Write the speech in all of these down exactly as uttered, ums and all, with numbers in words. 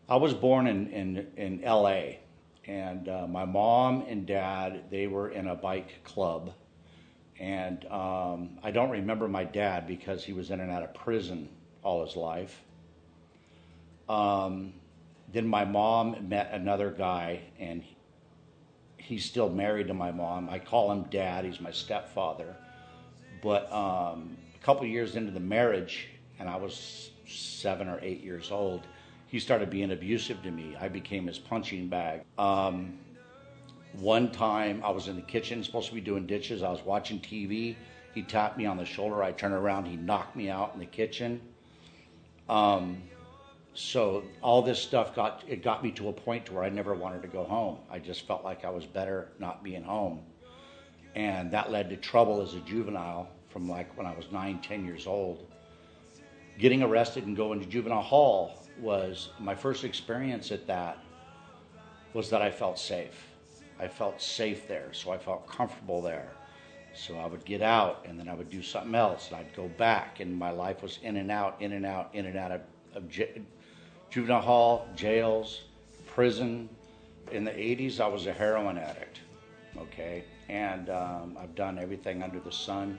I was born in, in, in L A, and uh, my mom and dad, they were in a bike club. And um, I don't remember my dad because he was in and out of prison all his life. Um, then my mom met another guy, and he's still married to my mom. I call him Dad. He's my stepfather. But um, a couple years into the marriage, and I was seven or eight years old, he started being abusive to me. I became his punching bag. Um, one time I was in the kitchen, supposed to be doing dishes. I was watching T V. He tapped me on the shoulder. I turned around. He knocked me out in the kitchen. Um, so all this stuff got, it got me to a point to where I never wanted to go home. I just felt like I was better not being home. And that led to trouble as a juvenile from like when I was nine, ten years old. Getting arrested and going to juvenile hall was my first experience at that, was that I felt safe. I felt safe there, so I felt comfortable there. So I would get out, and then I would do something else, and I'd go back, and my life was in and out, in and out, in and out of, of ju- juvenile hall, jails, prison. In the eighties, I was a heroin addict, okay? And um, I've done everything under the sun.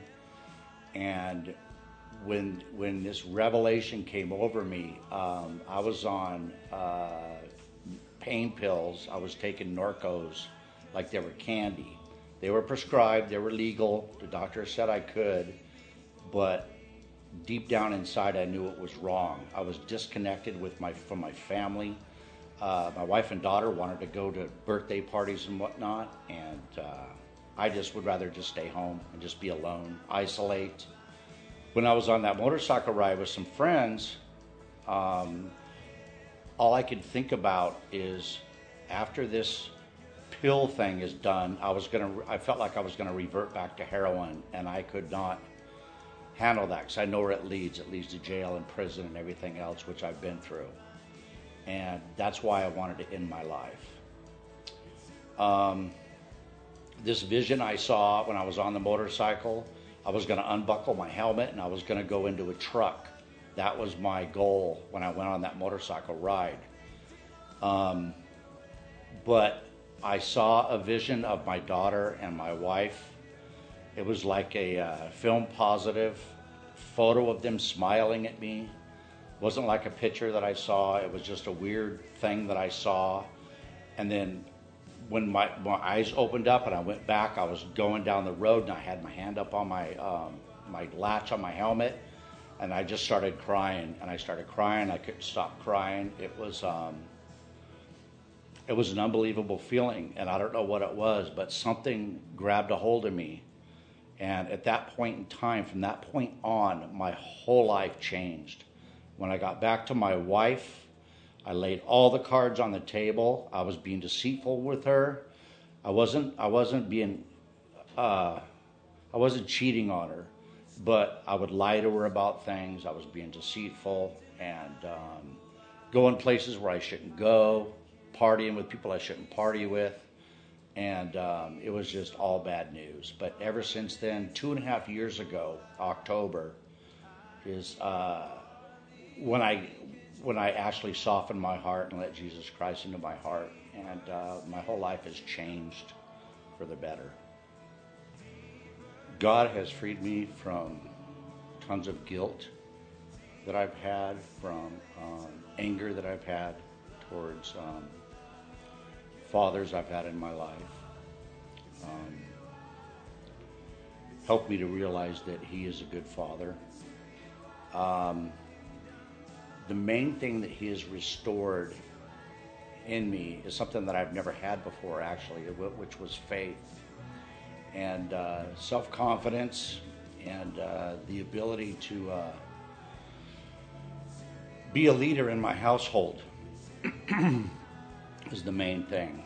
And when when this revelation came over me, um, I was on uh, pain pills. I was taking Norcos like they were candy. They were prescribed, they were legal. The doctor said I could, but deep down inside I knew it was wrong. I was disconnected with my from my family. Uh, my wife and daughter wanted to go to birthday parties and whatnot, and uh, I just would rather just stay home and just be alone, isolate. When I was on that motorcycle ride with some friends, um, all I could think about is after this pill thing is done, I was gonna. I felt like I was gonna revert back to heroin, and I could not handle that because I know where it leads. It leads to jail and prison and everything else, which I've been through, and that's why I wanted to end my life. Um, this vision I saw when I was on the motorcycle, I was gonna unbuckle my helmet and I was gonna go into a truck. That was my goal when I went on that motorcycle ride. Um, but I saw a vision of my daughter and my wife. It was like a uh, film positive photo of them smiling at me. It wasn't like a picture that I saw. It was just a weird thing that I saw. And then when my, my eyes opened up and I went back, I was going down the road and I had my hand up on my, um, my latch on my helmet, and I just started crying. And I started crying. I couldn't stop crying. It was... Um, It was an unbelievable feeling, and I don't know what it was, but something grabbed a hold of me. And at that point in time, from that point on, my whole life changed. When I got back to my wife, I laid all the cards on the table. I was being deceitful with her. I wasn't. I wasn't being. Uh, I wasn't cheating on her, but I would lie to her about things. I was being deceitful and um, going places where I shouldn't go, partying with people I shouldn't party with, and um, it was just all bad news. But ever since then, two and a half years ago, October, is uh, when I when I actually softened my heart and let Jesus Christ into my heart, and uh, my whole life has changed for the better. God has freed me from tons of guilt that I've had, from um, anger that I've had towards um, fathers I've had in my life. Um, helped me to realize that He is a good Father. Um, the main thing that He has restored in me is something that I've never had before, actually, which was faith and uh, self-confidence and uh, the ability to uh, be a leader in my household is the main thing.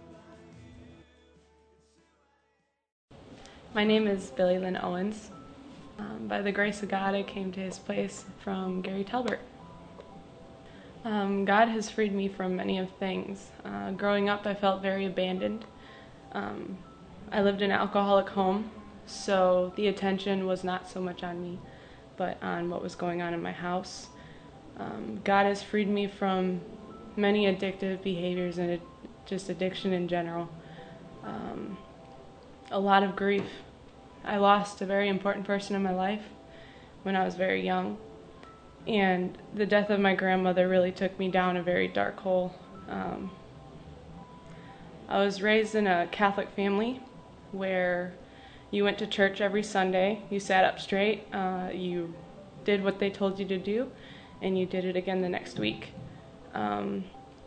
My name is Billy Lynn Owens. Um, by the grace of God, I came to His place from Gary Talbert. Um, God has freed me from many of things. Uh, growing up, I felt very abandoned. Um, I lived in an alcoholic home, so the attention was not so much on me, but on what was going on in my house. Um, God has freed me from many addictive behaviors and just addiction in general. Um, a lot of grief. I lost a very important person in my life when I was very young, and the death of my grandmother really took me down a very dark hole. Um, I was raised in a Catholic family where you went to church every Sunday, you sat up straight, uh, you did what they told you to do, and you did it again the next week. Um,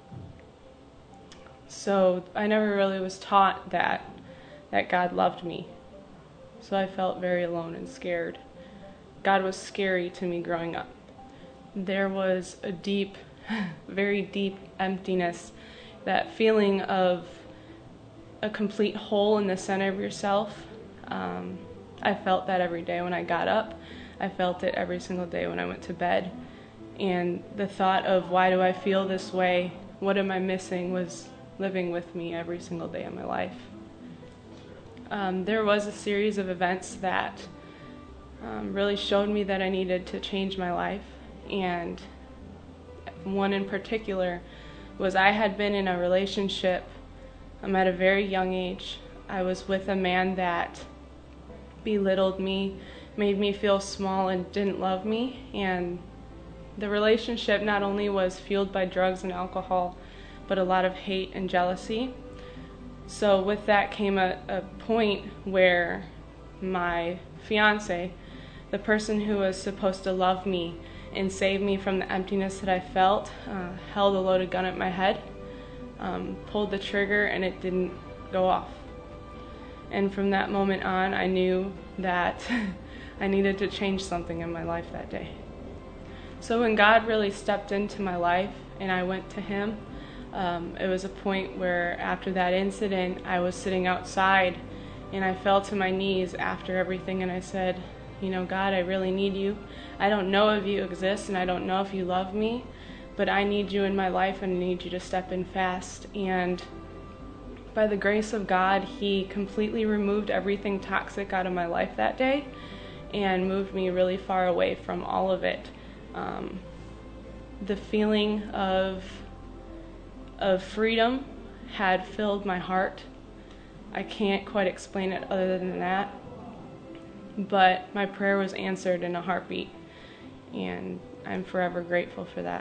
so I never really was taught that that God loved me. So I felt very alone and scared. God was scary to me growing up. There was a deep, very deep emptiness, that feeling of a complete hole in the center of yourself. Um, I felt that every day when I got up. I felt it every single day when I went to bed. And the thought of, why do I feel this way? What am I missing? Was living with me every single day of my life. Um, there was a series of events that um, really showed me that I needed to change my life. And one in particular was I had been in a relationship um, at a very young age. I was with a man that belittled me, made me feel small, and didn't love me. And the relationship not only was fueled by drugs and alcohol, but a lot of hate and jealousy. So with that came a, a point where my fiance, the person who was supposed to love me and save me from the emptiness that I felt, uh, held a loaded gun at my head, um, pulled the trigger, and it didn't go off. And from that moment on, I knew that I needed to change something in my life that day. So when God really stepped into my life and I went to Him, um, it was a point where after that incident, I was sitting outside and I fell to my knees after everything, and I said, you know, God, I really need you. I don't know if you exist and I don't know if you love me, but I need you in my life and I need you to step in fast. And by the grace of God, He completely removed everything toxic out of my life that day and moved me really far away from all of it. Um, the feeling of of freedom had filled my heart. I can't quite explain it other than that, but my prayer was answered in a heartbeat, and I'm forever grateful for that.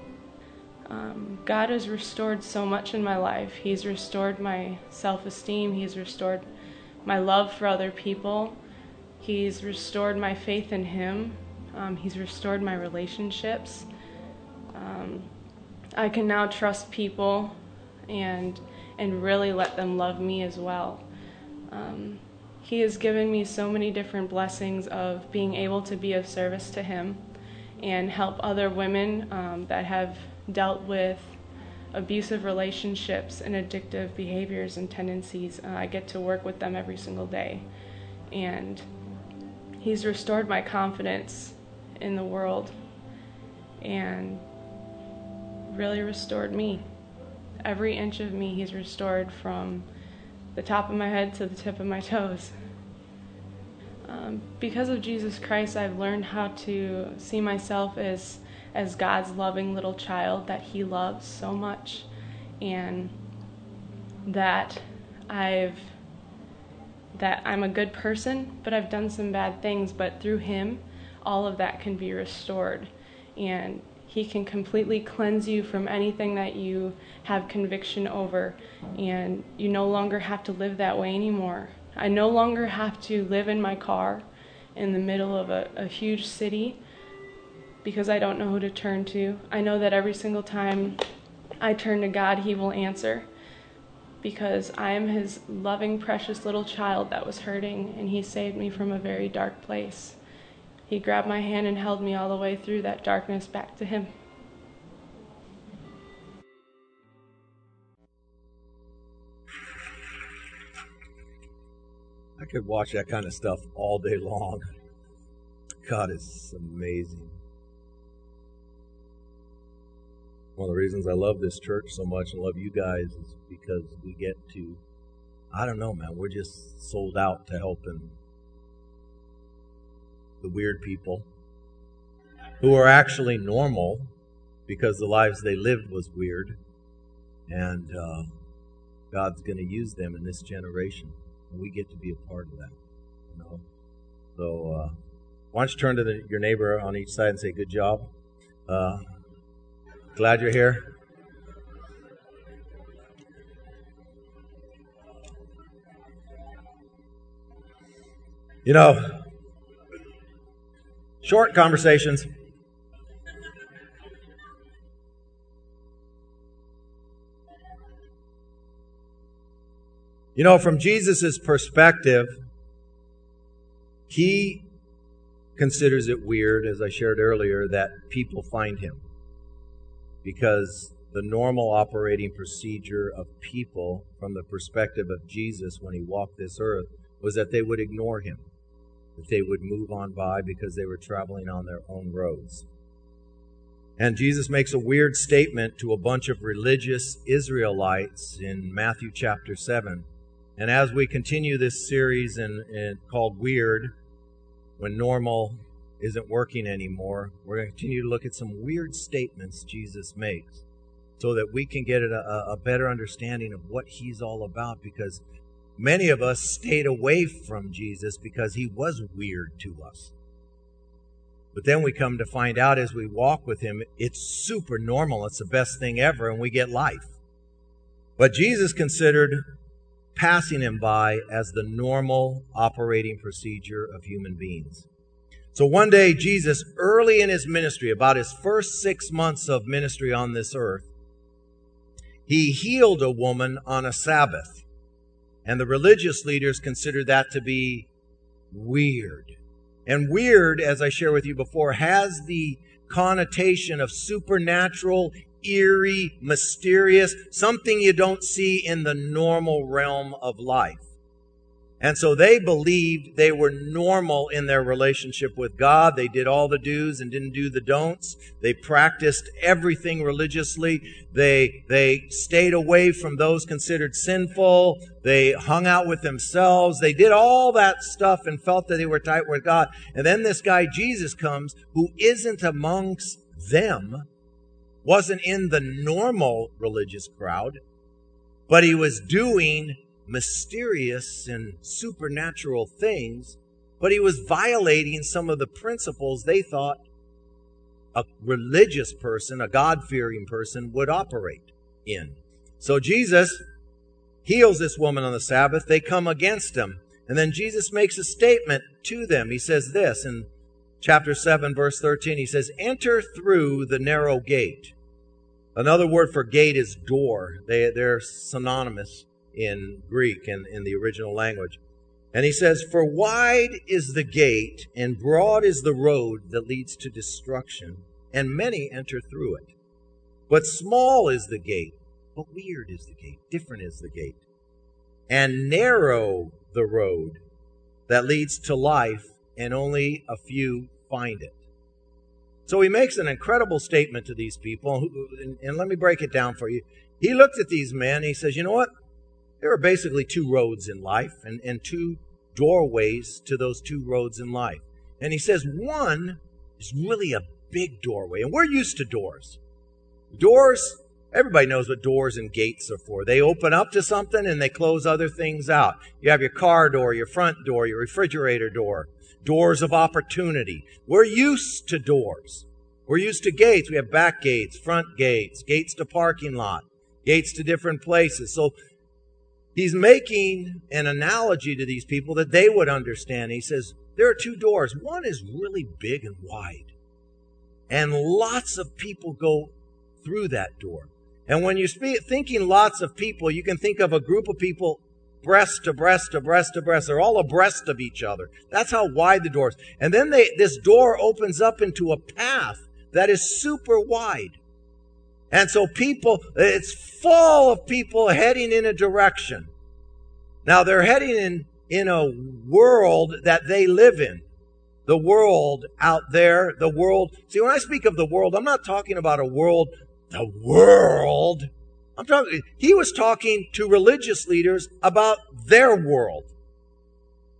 Um, God has restored so much in my life. He's restored my self-esteem. He's restored my love for other people. He's restored my faith in Him. Um, he's restored my relationships. Um, I can now trust people and and really let them love me as well. Um, he has given me so many different blessings of being able to be of service to Him and help other women um, that have dealt with abusive relationships and addictive behaviors and tendencies. Uh, I get to work with them every single day. And He's restored my confidence in the world and really restored me. Every inch of me He's restored, from the top of my head to the tip of my toes. Um, because of Jesus Christ, I've learned how to see myself as as God's loving little child that He loves so much, and that I've that I'm a good person, but I've done some bad things, but through Him, all of that can be restored, and He can completely cleanse you from anything that you have conviction over, and you no longer have to live that way anymore. I no longer have to live in my car in the middle of a, a huge city because I don't know who to turn to. I know that every single time I turn to God, He will answer, because I am His loving, precious little child that was hurting, and He saved me from a very dark place. He grabbed my hand and held me all the way through that darkness back to Him. I could watch that kind of stuff all day long. God is amazing. One of the reasons I love this church so much and love you guys is because we get to, I don't know, man, we're just sold out to helping the weird people who are actually normal, because the lives they lived was weird, and uh, God's going to use them in this generation, and we get to be a part of that. You know, so uh, why don't you turn to the, your neighbor on each side and say, "Good job. Uh, glad you're here." You know, short conversations. You know, from Jesus' perspective, he considers it weird, as I shared earlier, that people find him. Because the normal operating procedure of people, from the perspective of Jesus when he walked this earth, was that they would ignore him. That they would move on by because they were traveling on their own roads. And Jesus makes a weird statement to a bunch of religious Israelites in Matthew chapter seven. And as we continue this series in, in, called Weird, when normal isn't working anymore, we're going to continue to look at some weird statements Jesus makes so that we can get a, a better understanding of what he's all about, because many of us stayed away from Jesus because he was weird to us. But then we come to find out as we walk with him, it's super normal. It's the best thing ever, and we get life. But Jesus considered passing him by as the normal operating procedure of human beings. So one day, Jesus, early in his ministry, about his first six months of ministry on this earth, he healed a woman on a Sabbath. And the religious leaders considered that to be weird. And weird, as I shared with you before, has the connotation of supernatural, eerie, mysterious, something you don't see in the normal realm of life. And so they believed they were normal in their relationship with God. They did all the do's and didn't do the don'ts. They practiced everything religiously. They, they stayed away from those considered sinful. They hung out with themselves. They did all that stuff and felt that they were tight with God. And then this guy Jesus comes, who isn't amongst them, wasn't in the normal religious crowd, but he was doing mysterious and supernatural things, but he was violating some of the principles they thought a religious person, a God-fearing person, would operate in. So Jesus heals this woman on the Sabbath. They come against him. And then Jesus makes a statement to them. He says this in chapter seven, verse thirteen. He says, "Enter through the narrow gate." Another word for gate is door. They, they're synonymous in Greek and in the original language. And he says, "For wide is the gate and broad is the road that leads to destruction, and many enter through it. But small is the gate," but weird is the gate, different is the gate, "and narrow the road that leads to life, and only a few find it." So he makes an incredible statement to these people, and, and let me break it down for you. He looked at these men, and he says, you know what? There are basically two roads in life and, and two doorways to those two roads in life. And he says one is really a big doorway. And we're used to doors. Doors, everybody knows what doors and gates are for. They open up to something and they close other things out. You have your car door, your front door, your refrigerator door, doors of opportunity. We're used to doors. We're used to gates. We have back gates, front gates, gates to parking lot, gates to different places. So he's making an analogy to these people that they would understand. He says, there are two doors. One is really big and wide. And lots of people go through that door. And when you're thinking lots of people, you can think of a group of people breast to breast to breast to breast. They're all abreast of each other. That's how wide the door is. And then they, this door opens up into a path that is super wide. And so people, it's full of people heading in a direction. Now they're heading in, in a world that they live in. The world out there, the world. See, when I speak of the world, I'm not talking about a world, the world. I'm talking, he was talking to religious leaders about their world.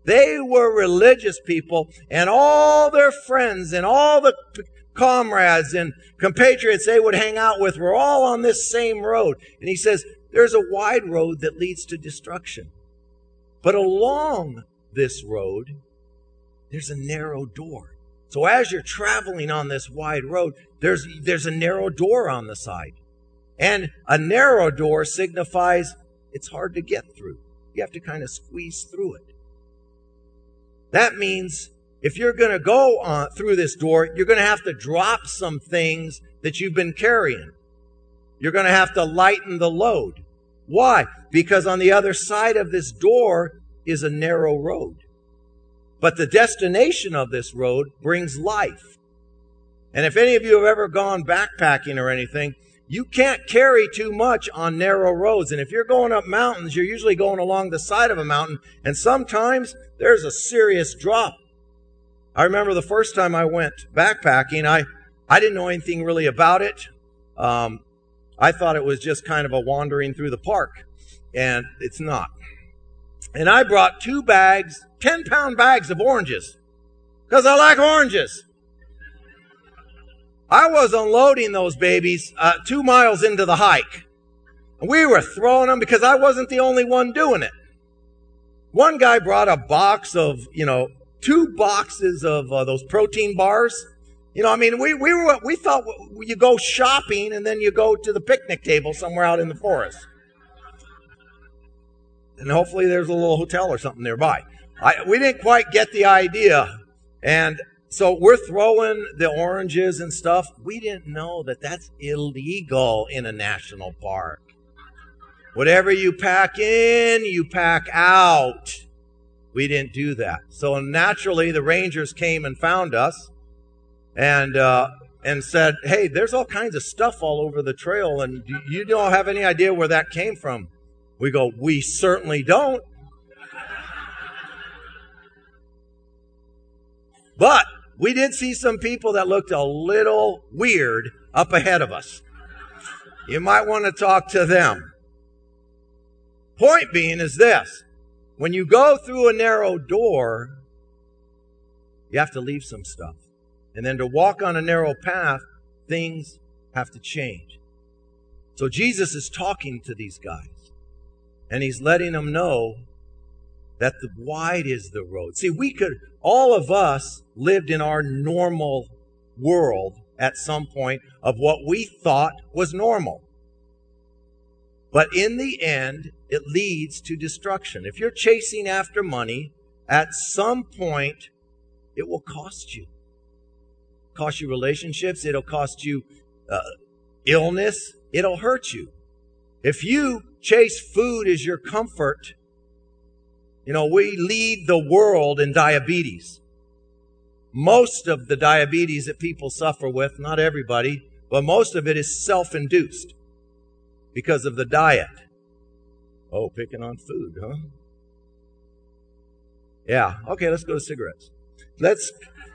They were religious people, and all their friends and all the comrades and compatriots they would hang out with were all on this same road. And he says, there's a wide road that leads to destruction. But along this road, there's a narrow door. So as you're traveling on this wide road, there's, there's a narrow door on the side. And a narrow door signifies it's hard to get through. You have to kind of squeeze through it. That means if you're going to go on through this door, you're going to have to drop some things that you've been carrying. You're going to have to lighten the load. Why? Because on the other side of this door is a narrow road. But the destination of this road brings life. And if any of you have ever gone backpacking or anything, you can't carry too much on narrow roads. And if you're going up mountains, you're usually going along the side of a mountain. And sometimes there's a serious drop. I remember the first time I went backpacking, I, I didn't know anything really about it. Um, I thought it was just kind of a wandering through the park. And it's not. And I brought two bags, ten pound bags of oranges. Because I like oranges. I was unloading those babies uh, two miles into the hike. We were throwing them because I wasn't the only one doing it. One guy brought a box of, you know, two boxes of uh, those protein bars. You know, I mean, we we were we thought you go shopping and then you go to the picnic table somewhere out in the forest. And hopefully there's a little hotel or something nearby. I, we didn't quite get the idea. And so we're throwing the oranges and stuff. We didn't know that that's illegal in a national park. Whatever you pack in, you pack out. We didn't do that. So naturally, the rangers came and found us and uh, and said, hey, there's all kinds of stuff all over the trail, and do you don't have any idea where that came from? We go, we certainly don't. But we did see some people that looked a little weird up ahead of us. You might want to talk to them. Point being is this. When you go through a narrow door, you have to leave some stuff. And then to walk on a narrow path, things have to change. So Jesus is talking to these guys. And he's letting them know that the wide is the road. See, we could, all of us lived in our normal world at some point of what we thought was normal. But in the end, it leads to destruction. If you're chasing after money, at some point, it will cost you. Cost you relationships. It'll cost you uh, illness. It'll hurt you. If you chase food as your comfort, you know, we lead the world in diabetes. Most of the diabetes that people suffer with, not everybody, but most of it is self-induced because of the diet. Oh, picking on food, huh? Yeah. Okay, let's go to cigarettes. Let's,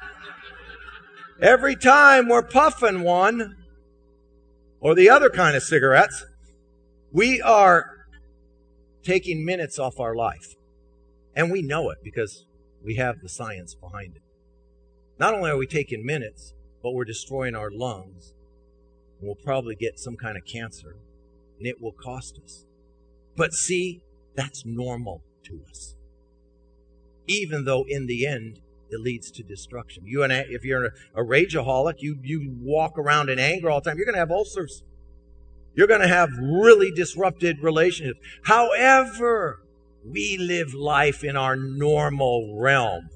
every time we're puffing one, or the other kind of cigarettes, we are taking minutes off our life. And we know it because we have the science behind it. Not only are we taking minutes, but we're destroying our lungs. And we'll probably get some kind of cancer. And it will cost us. But see, that's normal to us. Even though in the end, it leads to destruction. You and if you're a, a rageaholic, you, you walk around in anger all the time, you're going to have ulcers. You're going to have really disrupted relationships. However, we live life in our normal realm.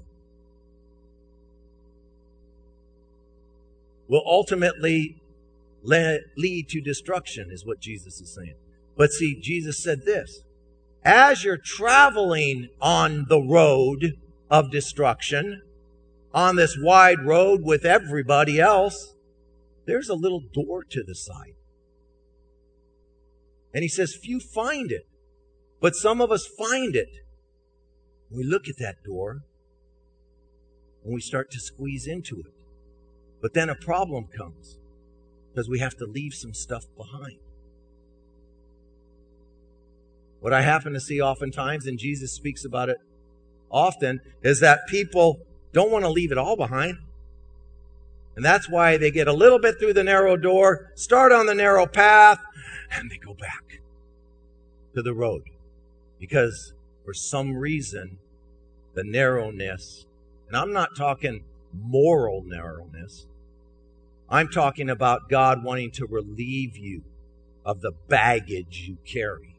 Will ultimately lead to destruction, is what Jesus is saying. But see, Jesus said this. As you're traveling on the road of destruction, on this wide road with everybody else, there's a little door to the side. And he says, few find it. But some of us find it. We look at that door and we start to squeeze into it. But then a problem comes because we have to leave some stuff behind. What I happen to see oftentimes, and Jesus speaks about it often is that people don't want to leave it all behind. And that's why they get a little bit through the narrow door, start on the narrow path, and they go back to the road. Because for some reason, the narrowness, and I'm not talking moral narrowness, I'm talking about God wanting to relieve you of the baggage you carry.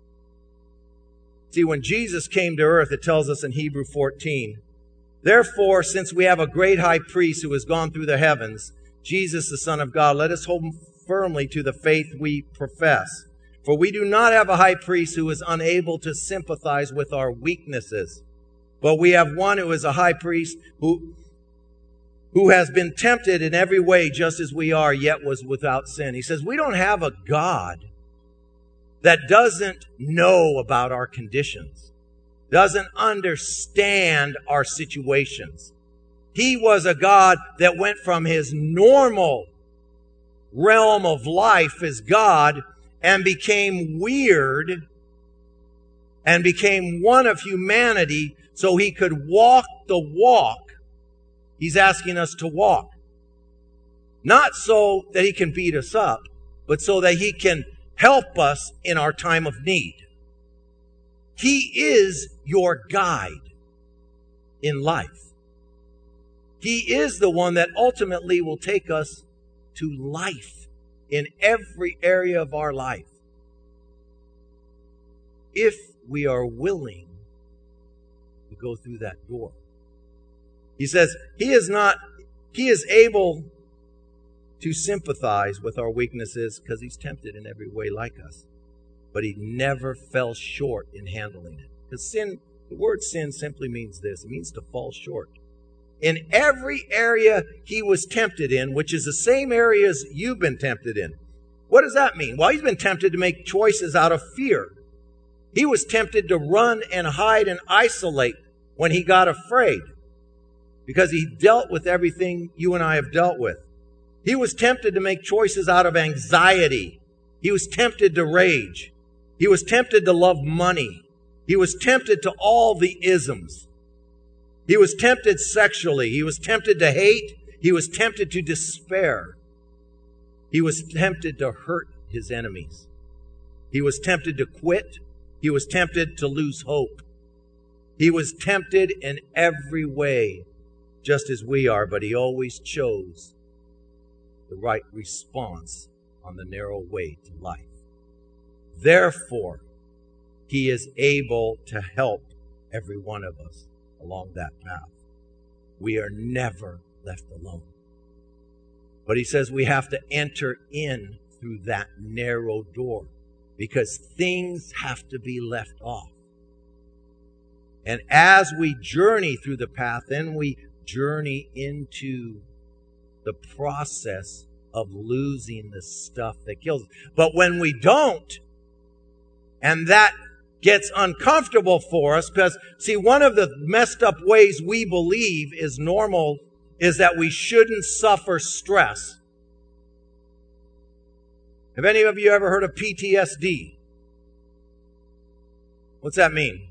See, when Jesus came to earth, it tells us in Hebrews fourteen, therefore, since we have a great high priest who has gone through the heavens, Jesus, the Son of God, let us hold firmly to the faith we profess. For we do not have a high priest who is unable to sympathize with our weaknesses, but we have one who is a high priest who, who has been tempted in every way just as we are, yet was without sin. He says we don't have a God that doesn't know about our conditions, doesn't understand our situations. He was a God that went from his normal realm of life as God and became weird and became one of humanity so he could walk the walk he's asking us to walk. Not so that he can beat us up, but so that he can help us in our time of need. He is your guide in life. He is the one that ultimately will take us to life in every area of our life, if we are willing to go through that door. He says he is not, he is able to sympathize with our weaknesses because he's tempted in every way like us. But he never fell short in handling it. Because sin, the word sin simply means this. It means to fall short. In every area he was tempted in, which is the same areas you've been tempted in. What does that mean? Well, he's been tempted to make choices out of fear. He was tempted to run and hide and isolate when he got afraid, because he dealt with everything you and I have dealt with. He was tempted to make choices out of anxiety. He was tempted to rage. He was tempted to love money. He was tempted to all the isms. He was tempted sexually. He was tempted to hate. He was tempted to despair. He was tempted to hurt his enemies. He was tempted to quit. He was tempted to lose hope. He was tempted in every way, just as we are, but he always chose the right response on the narrow way to life. Therefore, he is able to help every one of us along that path. We are never left alone. But he says we have to enter in through that narrow door, because things have to be left off. And as we journey through the path, then we journey into the process of losing the stuff that kills us. But when we don't, and that gets uncomfortable for us, because, see, one of the messed up ways we believe is normal is that we shouldn't suffer stress. Have any of you ever heard of P T S D? What's that mean?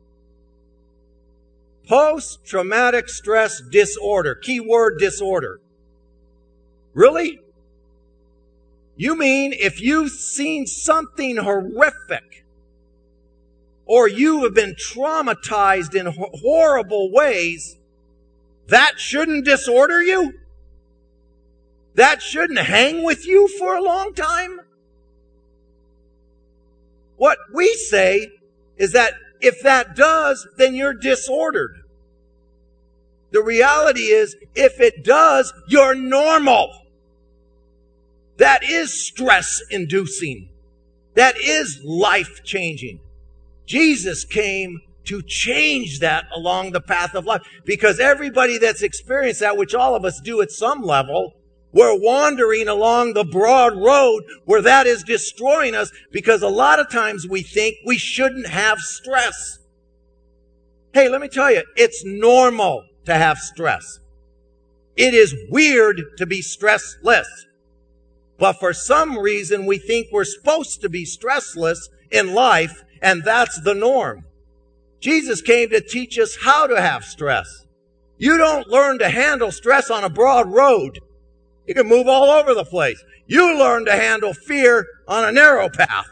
Post-traumatic stress disorder. Keyword disorder. Really? You mean if you've seen something horrific, or you have been traumatized in horrible ways, that shouldn't disorder you? That shouldn't hang with you for a long time? What we say is that if that does, then you're disordered. The reality is, if it does, you're normal. That is stress-inducing. That is life-changing. Jesus came to change that along the path of life, because everybody that's experienced that, which all of us do at some level, we're wandering along the broad road where that is destroying us, because a lot of times we think we shouldn't have stress. Hey, let me tell you, it's normal to have stress. It is weird to be stressless. But for some reason, we think we're supposed to be stressless in life, and that's the norm. Jesus came to teach us how to have stress. You don't learn to handle stress on a broad road. You can move all over the place. You learn to handle fear on a narrow path.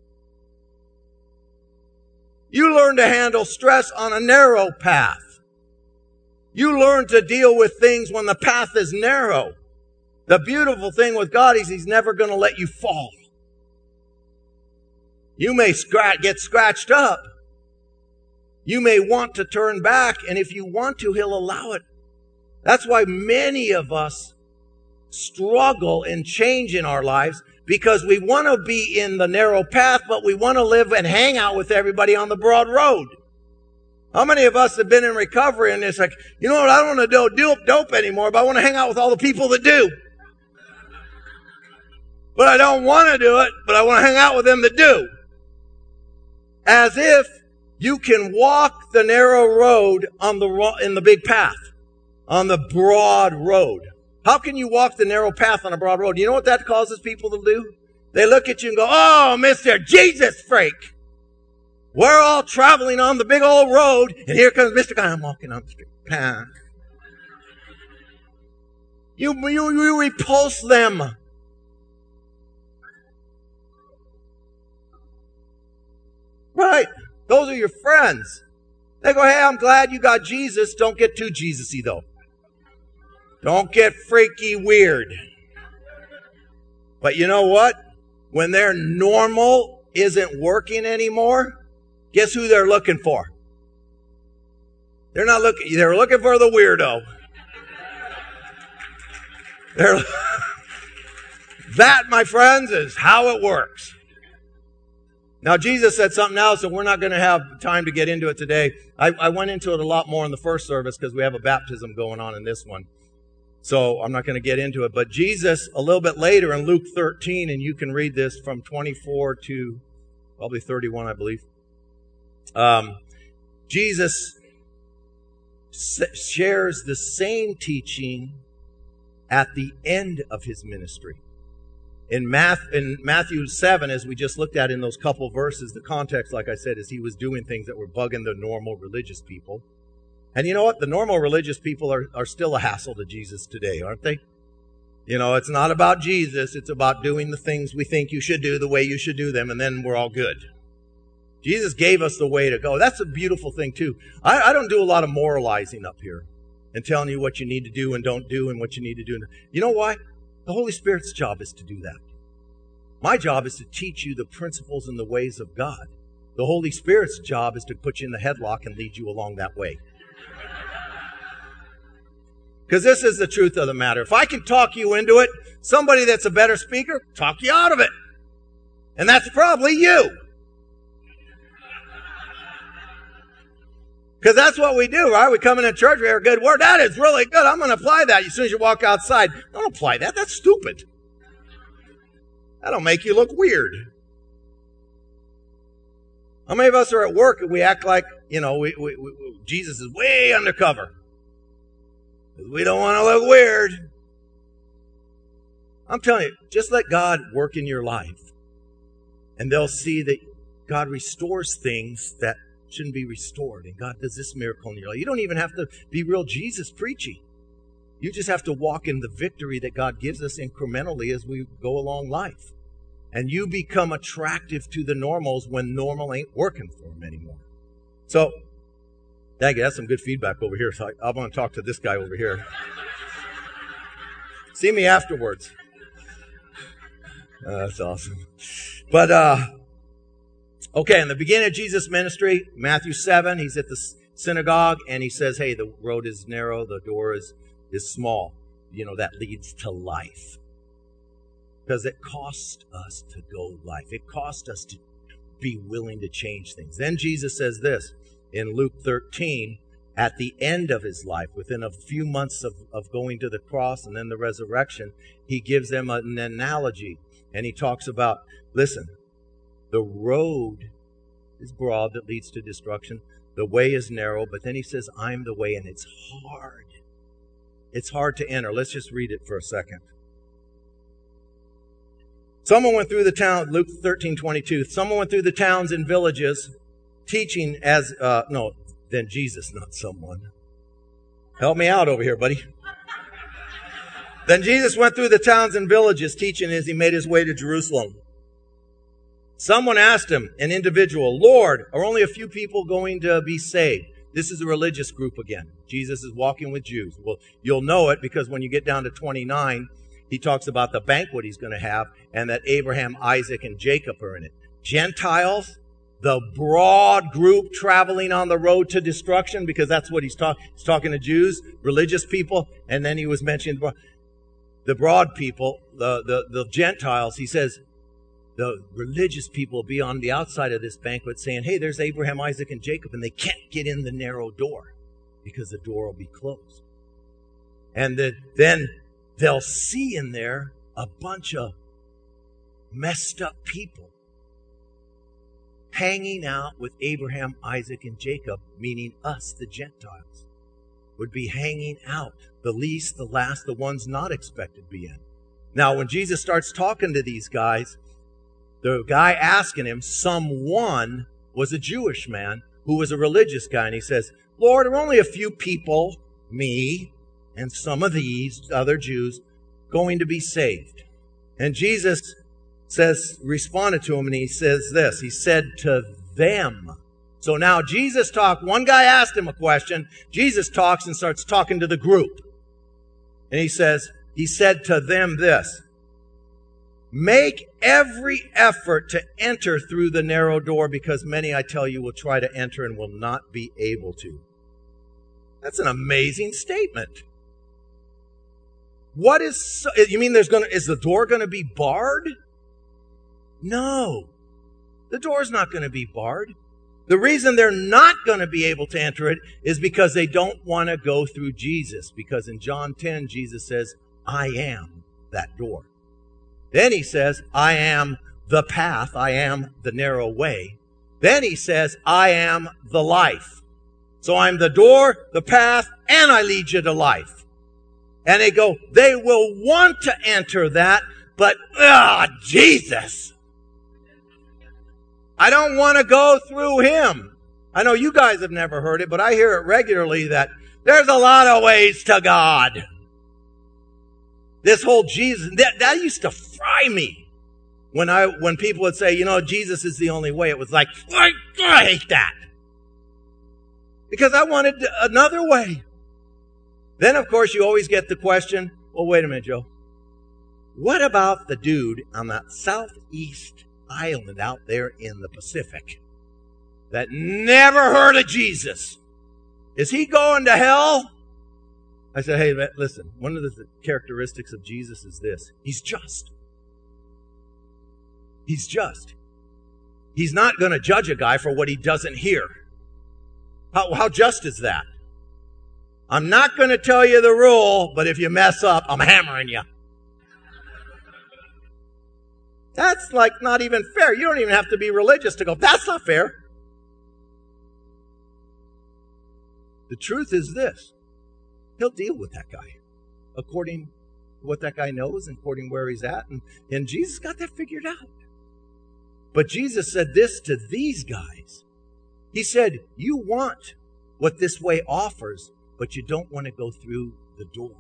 You learn to handle stress on a narrow path. You learn to deal with things when the path is narrow. The beautiful thing with God is He's never going to let you fall. You may scratch, get scratched up. You may want to turn back, and if you want to, He'll allow it. That's why many of us struggle in change in our lives, because we want to be in the narrow path, but we want to live and hang out with everybody on the broad road. How many of us have been in recovery and it's like, you know what, I don't want to do dope, dope anymore, but I want to hang out with all the people that do. But I don't want to do it, but I want to hang out with them that do. As if you can walk the narrow road on the in the big path, on the broad road. How can you walk the narrow path on a broad road? You know what that causes people to do? They look at you and go, oh, Mister Jesus freak. We're all traveling on the big old road, and here comes Mister Guy. I'm walking on the straight path. You, you, you repulse them. Right. Those are your friends. They go, hey, I'm glad you got Jesus. Don't get too Jesus-y, though. Don't get freaky weird. But you know what? When their normal isn't working anymore, guess who they're looking for? They're not looking, they're looking for the weirdo. They're, that, my friends, is how it works. Now, Jesus said something else, and we're not going to have time to get into it today. I, I went into it a lot more in the first service because we have a baptism going on in this one. So I'm not going to get into it. But Jesus, a little bit later in Luke thirteen, and you can read this from twenty-four to probably thirty-one, I believe. Um, Jesus shares the same teaching at the end of His ministry. In, Math, in Matthew seven, as we just looked at in those couple verses, the context, like I said, is He was doing things that were bugging the normal religious people. And you know what? The normal religious people are, are still a hassle to Jesus today, aren't they? You know, it's not about Jesus. It's about doing the things we think you should do the way you should do them, and then we're all good. Jesus gave us the way to go. That's a beautiful thing, too. I, I don't do a lot of moralizing up here and telling you what you need to do and don't do and what you need to do. You know why? The Holy Spirit's job is to do that. My job is to teach you the principles and the ways of God. The Holy Spirit's job is to put you in the headlock and lead you along that way. Because this is the truth of the matter. If I can talk you into it, somebody that's a better speaker, talk you out of it. And that's probably you. Because that's what we do, right? We come into church, we hear a good word. That is really good. I'm going to apply that as soon as you walk outside. Don't apply that. That's stupid. That'll make you look weird. How many of us are at work and we act like, you know, we, we, we, Jesus is way undercover? We don't want to look weird. I'm telling you, just let God work in your life. And they'll see that God restores things that shouldn't be restored. And God does this miracle in your life. You don't even have to be real Jesus preachy. You just have to walk in the victory that God gives us incrementally as we go along life. And you become attractive to the normals when normal ain't working for them anymore. So, dang it, that's some good feedback over here. So I, I want to talk to this guy over here. See me afterwards. Uh, that's awesome. But, uh, okay, in the beginning of Jesus' ministry, Matthew seven, He's at the synagogue and He says, hey, the road is narrow, the door is, is small. You know, that leads to life. Because it costs us to go life. It costs us to be willing to change things. Then Jesus says this in Luke thirteen, at the end of His life, within a few months of, of going to the cross and then the resurrection, He gives them an analogy. And He talks about, listen, the road is broad that leads to destruction. The way is narrow, but then He says, I'm the way, and it's hard. It's hard to enter. Let's just read it for a second. Someone went through the town, Luke thirteen twenty-two. Someone went through the towns and villages teaching as, uh, no, then Jesus, not someone. Help me out over here, buddy. Then Jesus went through the towns and villages teaching as he made his way to Jerusalem. Someone asked him, an individual, Lord, are only a few people going to be saved? This is a religious group again. Jesus is walking with Jews. Well, you'll know it because when you get down to twenty-nine, he talks about the banquet he's going to have and that Abraham, Isaac, and Jacob are in it. Gentiles, the broad group traveling on the road to destruction, because that's what he's talking. He's talking to Jews, religious people, and then he was mentioning the broad people, the, the, the Gentiles. He says, the religious people will be on the outside of this banquet saying, hey, there's Abraham, Isaac, and Jacob, and they can't get in the narrow door because the door will be closed. And the, then they'll see in there a bunch of messed up people hanging out with Abraham, Isaac, and Jacob, meaning us, the Gentiles, would be hanging out. The least, the last, the ones not expected to be in. Now, when Jesus starts talking to these guys, the guy asking him, someone was a Jewish man who was a religious guy. And he says, Lord, there are only a few people, me, and some of these other Jews, going to be saved. And Jesus says, responded to him, and he says this. He said to them. So now Jesus talked. One guy asked him a question. Jesus talks and starts talking to the group. And he says, he said to them this. Make every effort to enter through the narrow door, because many, I tell you, will try to enter and will not be able to. That's an amazing statement. What is, you mean there's going to, is the door going to be barred? No. The door's not going to be barred. The reason they're not going to be able to enter it is because they don't want to go through Jesus. Because in John ten, Jesus says, I am that door. Then he says, I am the path. I am the narrow way. Then he says, I am the life. So I'm the door, the path, and I lead you to life. And they go, they will want to enter that, but, ah, Jesus. I don't want to go through him. I know you guys have never heard it, but I hear it regularly that there's a lot of ways to God. This whole Jesus, that, that used to fry me. When I, when people would say, you know, Jesus is the only way, it was like, I, I hate that. Because I wanted another way. Then, of course, you always get the question, well, wait a minute, Joe. What about the dude on that southeast island out there in the Pacific that never heard of Jesus? Is he going to hell? I said, hey, listen, one of the characteristics of Jesus is this. He's just. He's just. He's not going to judge a guy for what he doesn't hear. How, how just is that? I'm not going to tell you the rule, but if you mess up, I'm hammering you. That's like not even fair. You don't even have to be religious to go, that's not fair. The truth is this. He'll deal with that guy according to what that guy knows and according to where he's at. And, and Jesus got that figured out. But Jesus said this to these guys. He said, you want what this way offers, but you don't want to go through the door.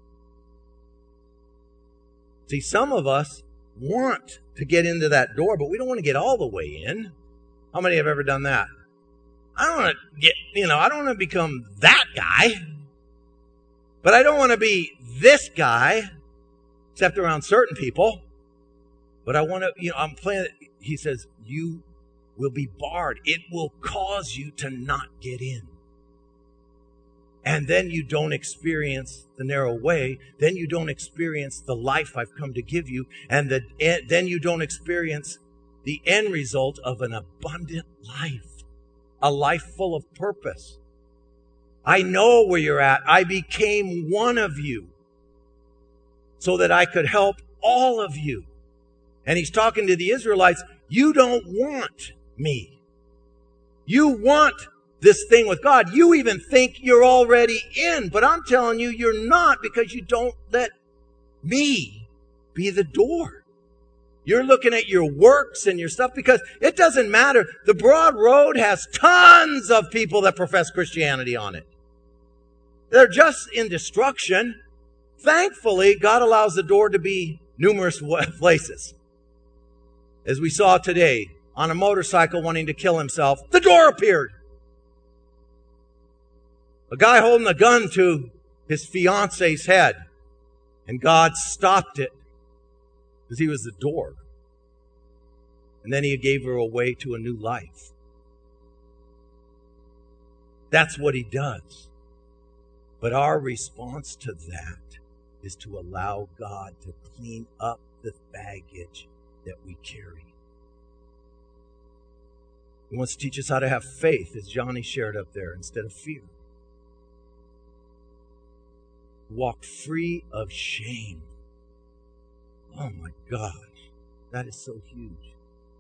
See, some of us want to get into that door, but we don't want to get all the way in. How many have ever done that? I don't want to get, you know, I don't want to become that guy. But I don't want to be this guy, except around certain people. But I want to, you know, I'm playing, he says, you will be barred. It will cause you to not get in. And then you don't experience the narrow way. Then you don't experience the life I've come to give you. And the, then you don't experience the end result of an abundant life. A life full of purpose. I know where you're at. I became one of you so that I could help all of you. And he's talking to the Israelites. You don't want me. You want this thing with God. You even think you're already in, but I'm telling you, you're not, because you don't let me be the door. You're looking at your works and your stuff because it doesn't matter. The broad road has tons of people that profess Christianity on it. They're just in destruction. Thankfully, God allows the door to be numerous places. As we saw today, on a motorcycle wanting to kill himself, the door appeared. A guy holding a gun to his fiance's head, and God stopped it because he was the door. And then he gave her a way to a new life. That's what he does. But our response to that is to allow God to clean up the baggage that we carry. He wants to teach us how to have faith, as Johnny shared up there, instead of fear. Walk free of shame. Oh my gosh, that is so huge.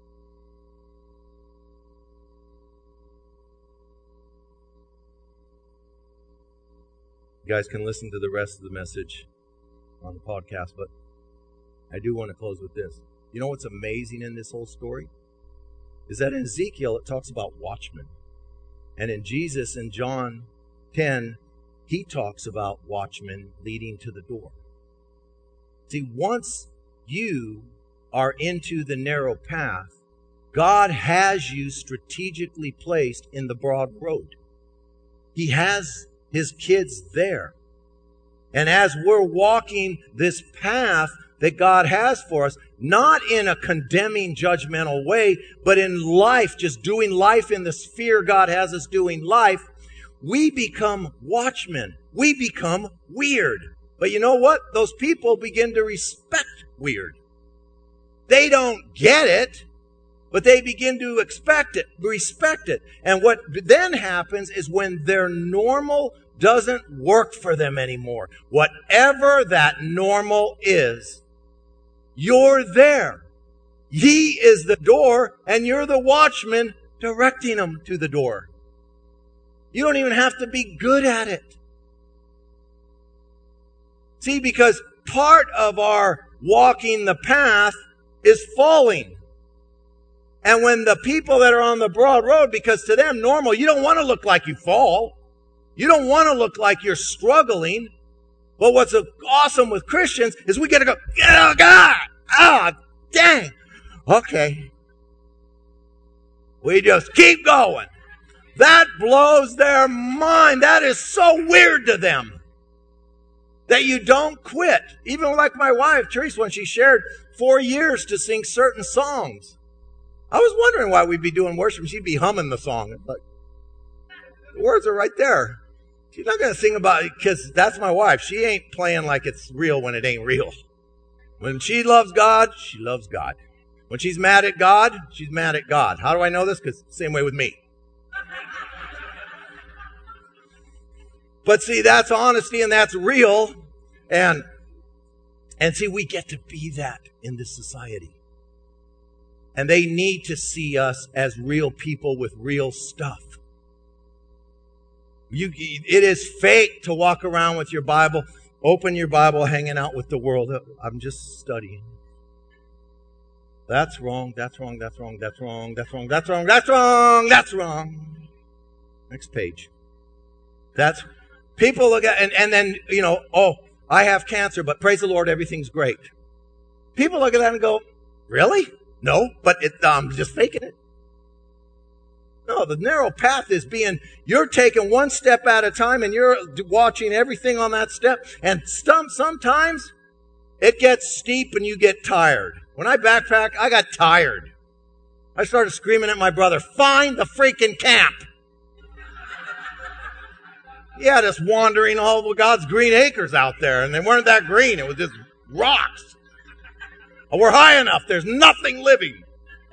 You guys can listen to the rest of the message on the podcast, but I do want to close with this. You know what's amazing in this whole story? Is that in Ezekiel it talks about watchmen. And in Jesus in John ten, he talks about watchmen leading to the door. See, once you are into the narrow path, God has you strategically placed in the broad road. He has his kids there. And as we're walking this path that God has for us, not in a condemning, judgmental way, but in life, just doing life in the sphere God has us doing life, we become watchmen. We become weird. But you know what? Those people begin to respect weird. They don't get it, but they begin to expect it, respect it. And what then happens is when their normal doesn't work for them anymore, whatever that normal is, you're there. He is the door, and you're the watchman directing them to the door. You don't even have to be good at it. See, because part of our walking the path is falling. And when the people that are on the broad road, because to them normal, you don't want to look like you fall. You don't want to look like you're struggling. But what's awesome with Christians is we get to go, oh God, ah, oh, dang. Okay. We just keep going. That blows their mind. That is so weird to them. That you don't quit. Even like my wife, Therese, when she shared four years to sing certain songs. I was wondering why we'd be doing worship. She'd be humming the song. But the words are right there. She's not going to sing about it because that's my wife. She ain't playing like it's real when it ain't real. When she loves God, she loves God. When she's mad at God, she's mad at God. How do I know this? Because same way with me. But see, that's honesty and that's real. And, and see, we get to be that in this society. And they need to see us as real people with real stuff. You, it is fake to walk around with your Bible, open your Bible, hanging out with the world. I'm just studying. That's wrong, that's wrong, that's wrong, that's wrong, that's wrong, that's wrong, that's wrong, that's wrong. Next page. That's, people look at, and, and then, you know, oh, I have cancer, but praise the Lord, everything's great. People look at that and go, really? No, but it, I'm just faking it. No, the narrow path is being, you're taking one step at a time and you're watching everything on that step. And some, sometimes it gets steep and you get tired. When I backpack, I got tired. I started screaming at my brother, find the freaking camp. He had us wandering all over God's green acres out there, and they weren't that green. It was just rocks. Oh, we're high enough. There's nothing living.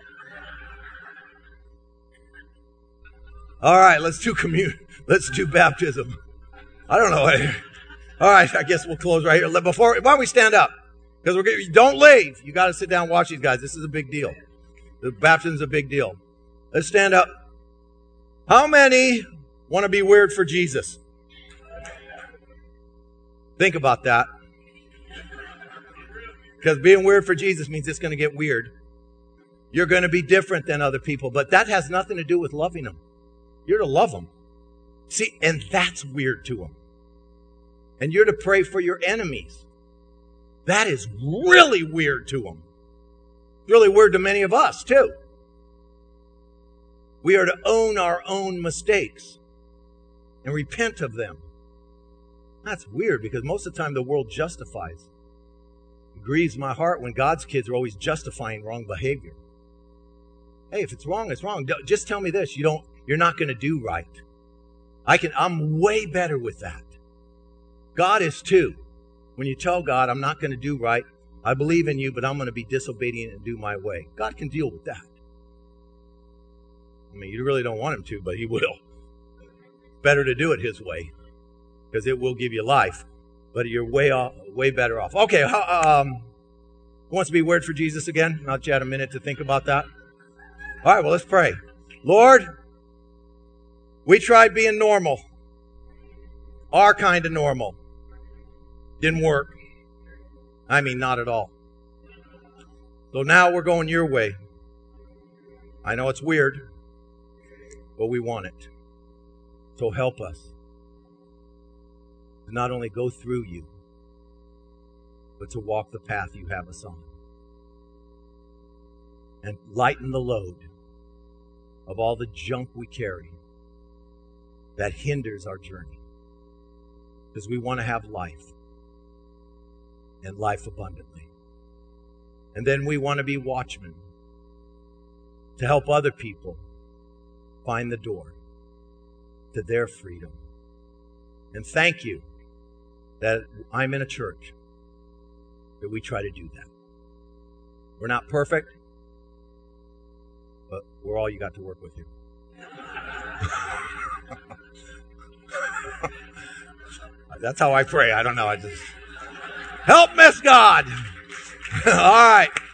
All right, let's do communion. Let's do baptism. I don't know. All right, I guess we'll close right here. Before, why don't we stand up? Because we're getting, don't leave. You got to sit down and watch these guys. This is a big deal. The baptism is a big deal. Let's stand up. How many want to be weird for Jesus? Think about that. Because being weird for Jesus means it's going to get weird. You're going to be different than other people, but that has nothing to do with loving them. You're to love them. See, and that's weird to them. And you're to pray for your enemies. That is really weird to them. Really weird to many of us, too. We are to own our own mistakes and repent of them. That's weird because most of the time the world justifies. It grieves my heart when God's kids are always justifying wrong behavior. Hey, if it's wrong, it's wrong. Just tell me this. You don't, you're not going to do right. I can, I'm way better with that. God is too. When you tell God, I'm not going to do right, I believe in you, but I'm going to be disobedient and do my way. God can deal with that. I mean, you really don't want him to, but he will. Better to do it his way, because it will give you life, but you're way off, way better off. Okay, um, who wants to be weird for Jesus again? I'll let you have a minute to think about that. All right, well, let's pray. Lord, we tried being normal, our kind of normal. Didn't work. I mean, not at all. So now we're going your way. I know it's weird, but we want it. So help us to not only go through you, but to walk the path you have us on. And lighten the load of all the junk we carry that hinders our journey. Because we want to have life, and life abundantly. And then we want to be watchmen to help other people find the door to their freedom. And thank you that I'm in a church that we try to do that. We're not perfect, but we're all you got to work with here. That's how I pray. I don't know. I just help Miss God. All right.